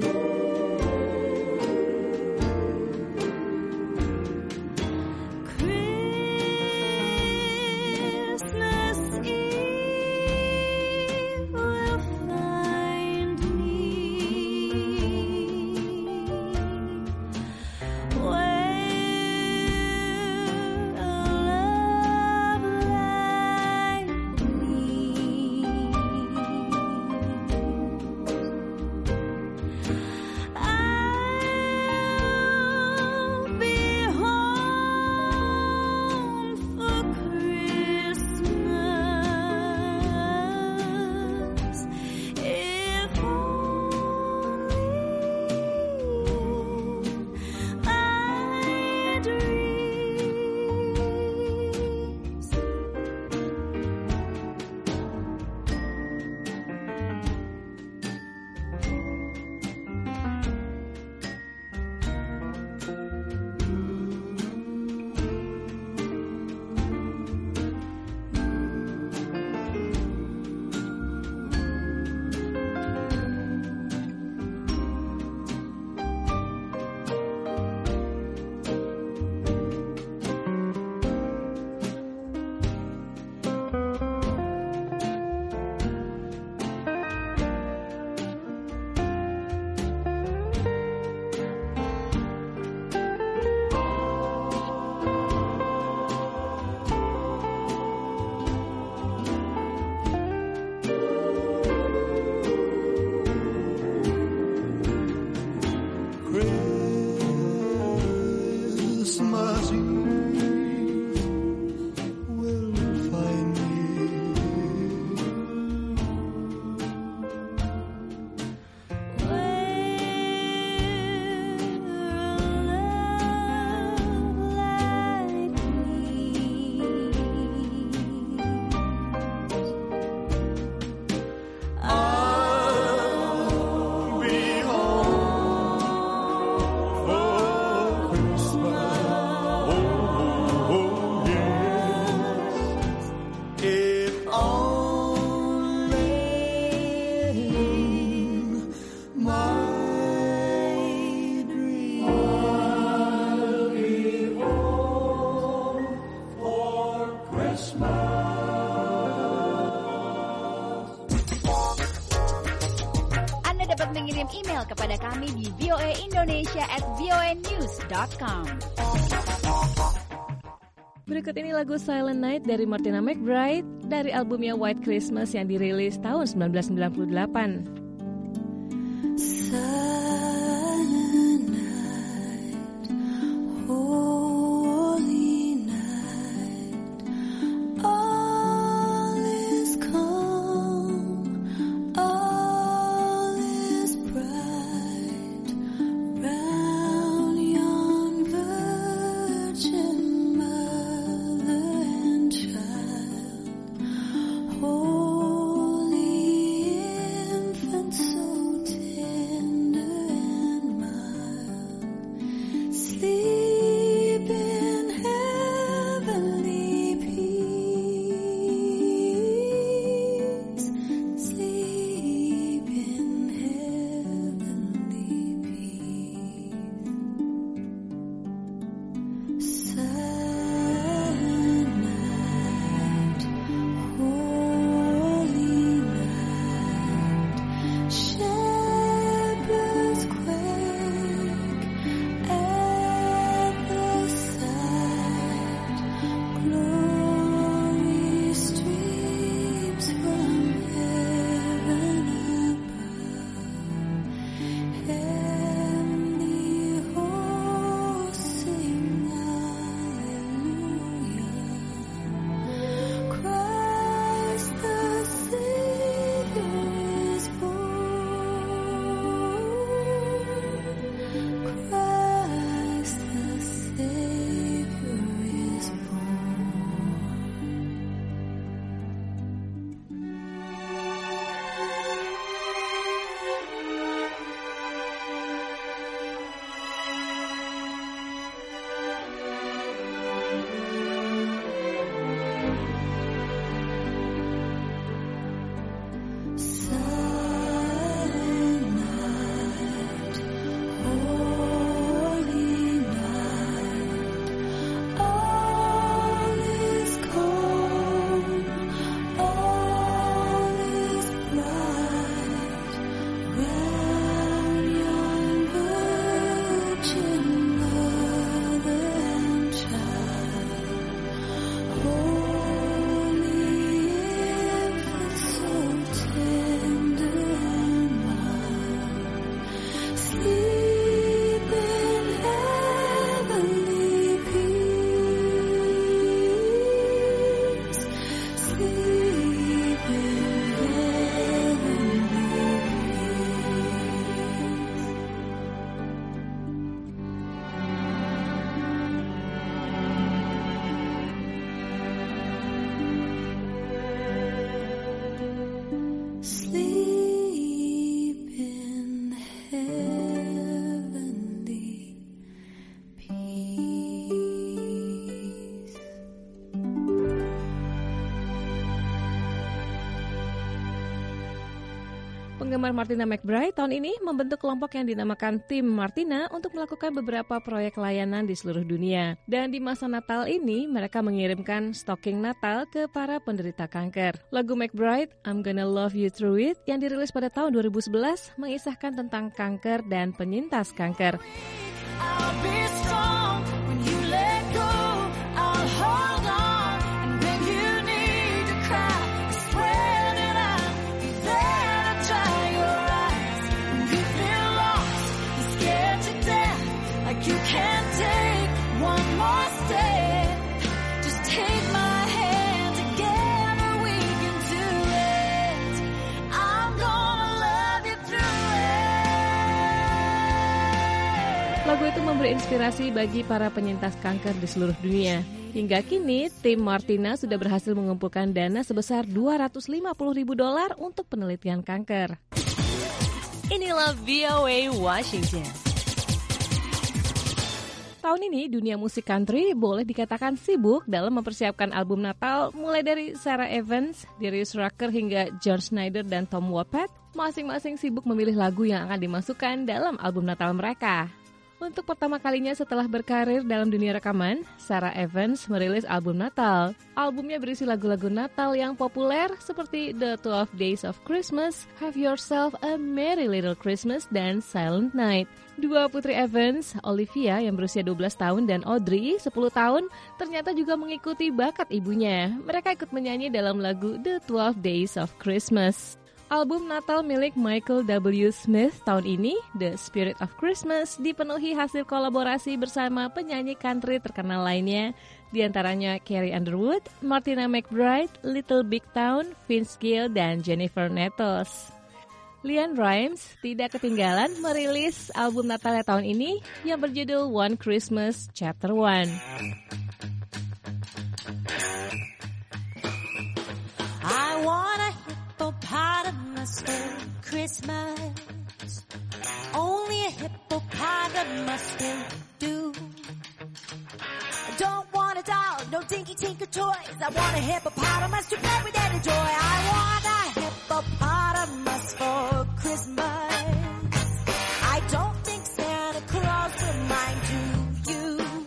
Speaker 21: Christmas Eve will find me where a love like me. I'll be home for Christmas if only my dreams.
Speaker 25: Christmas Eve will find me I'll be home for Christmas. Oh, yes. If only my dream. I'll be home for Christmas.
Speaker 1: Anda dapat mengirim email kepada kami di voaindonesia@voanews.com.
Speaker 15: Berikut ini lagu Silent Night dari Martina McBride dari albumnya White Christmas yang dirilis tahun 1998.
Speaker 21: Silent night, holy night, all is calm, all is bright, round yon virgin mother and child, holy infant so tender and mild, sleep in heavenly peace, sleep in heavenly peace. Silent night, holy night, shepherds quake at the sight, glory streams from heaven above, heavenly hosts sing hallelujah. Christ the Savior is born. Christ the Savior is born. Silent night, holy night, all is calm, all is bright, round yon virgin mother and child, holy infant so tender and mild, sleep in heavenly peace, sleep in heavenly peace. Sleep in heavenly peace.
Speaker 15: Penggemar Martina McBride tahun ini membentuk kelompok yang dinamakan Tim Martina untuk melakukan beberapa proyek layanan di seluruh dunia. Dan di masa Natal ini, mereka mengirimkan stocking Natal ke para penderita kanker. Lagu McBride, I'm Gonna Love You Through It, yang dirilis pada tahun 2011, mengisahkan tentang kanker dan penyintas kanker.
Speaker 21: I'll be strong when you let go. I'll hold on, and when you need to cry, I swear that I'll be there to dry your eyes. When you feel lost and scared to death, like you can't take one more step, just take my hand, together we can do it. I'm gonna love you through it.
Speaker 15: Lagu itu memberi inspirasi bagi para penyintas kanker di seluruh dunia. Hingga kini, tim Martina sudah berhasil mengumpulkan dana sebesar $250.000 untuk penelitian kanker.
Speaker 7: Inilah VOA Washington.
Speaker 15: Tahun ini, dunia musik country boleh dikatakan sibuk dalam mempersiapkan album Natal, mulai dari Sarah Evans, Darius Rucker hingga John Schneider dan Tom Wopat. Masing-masing sibuk memilih lagu yang akan dimasukkan dalam album Natal mereka. Untuk pertama kalinya setelah berkarir dalam dunia rekaman, Sarah Evans merilis album Natal. Albumnya berisi lagu-lagu Natal yang populer seperti The 12 Days of Christmas, Have Yourself a Merry Little Christmas, dan Silent Night. Dua putri Evans, Olivia yang berusia 12 tahun dan Audrey 10 tahun, ternyata juga mengikuti bakat ibunya. Mereka ikut menyanyi dalam lagu The 12 Days of Christmas. Album Natal milik Michael W. Smith tahun ini, The Spirit of Christmas, dipenuhi hasil kolaborasi bersama penyanyi country terkenal lainnya, diantaranya Carrie Underwood, Martina McBride, Little Big Town, Vince Gill, dan Jennifer Nettles. LeAnn Rimes tidak ketinggalan merilis album Natalnya tahun ini yang berjudul One Christmas Chapter 1.
Speaker 21: I want a hippopotamus for Christmas. Only a hippopotamus will do. I don't want a doll, no dinky tinker toys. I want a hippopotamus to play with and enjoy. I want a hippopotamus for Christmas. I don't think Santa Claus will mind you.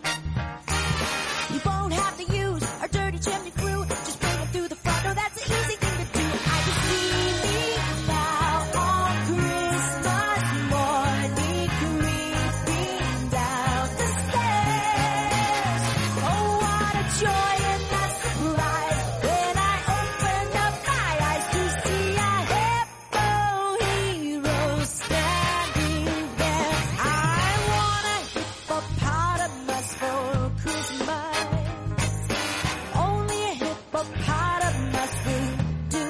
Speaker 21: You won't have to use a dirty chimney flue. Just bring it through the front door, that's the easy thing to do. I can see me now on Christmas morning creeping down the stairs. Oh, what a joy and a surprise when I opened up my eyes to see a hippo hero standing there. I want a hippopotamus for Christmas. Only a hippopotamus will do.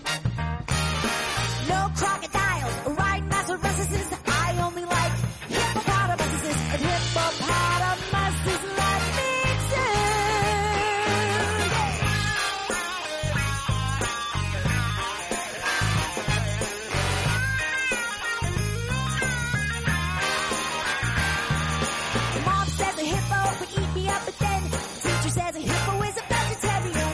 Speaker 21: No crocodiles or riding rhinoceroses. I only like hippopotamuses, and hippopotamuses like me too. Mom says a hippo would eat me up, but then teacher says a hippo is a vegetarian.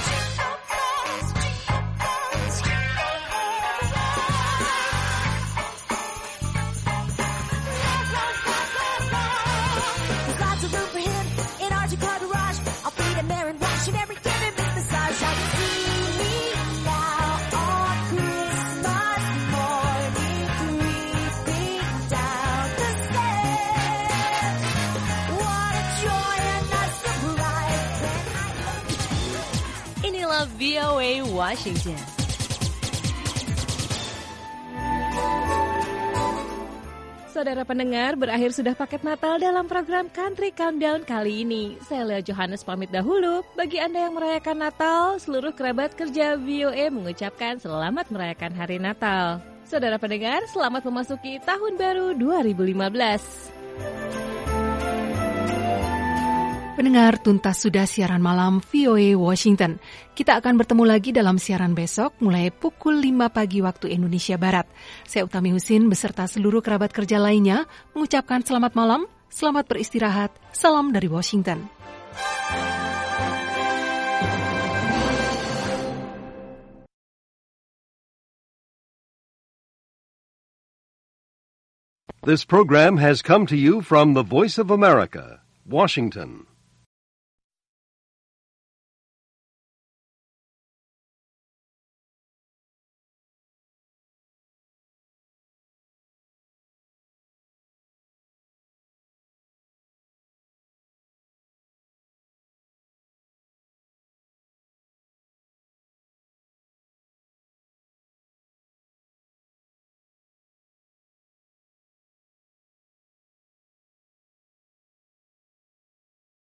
Speaker 21: There's lots of room for him in our car garage. I'll feed him there and wash him every give him his massage. I can see me now on Christmas morning creeping down the stairs. What a joy and a surprise when I
Speaker 7: Inilah VOA Washington.
Speaker 15: Saudara pendengar, berakhir sudah paket Natal dalam program Country Countdown kali ini. Saya Lea Johannes pamit dahulu. Bagi Anda yang merayakan Natal, seluruh kerabat kerja VOA mengucapkan selamat merayakan Hari Natal. Saudara pendengar, selamat memasuki Tahun Baru 2015.
Speaker 2: Pendengar, tuntas sudah siaran malam VOA Washington. Kita akan bertemu lagi dalam siaran besok mulai pukul 5 pagi waktu Indonesia Barat. Saya Utami Husin beserta seluruh kerabat kerja lainnya mengucapkan selamat malam, selamat beristirahat, salam dari Washington.
Speaker 8: This program has come to you from the Voice of America, Washington.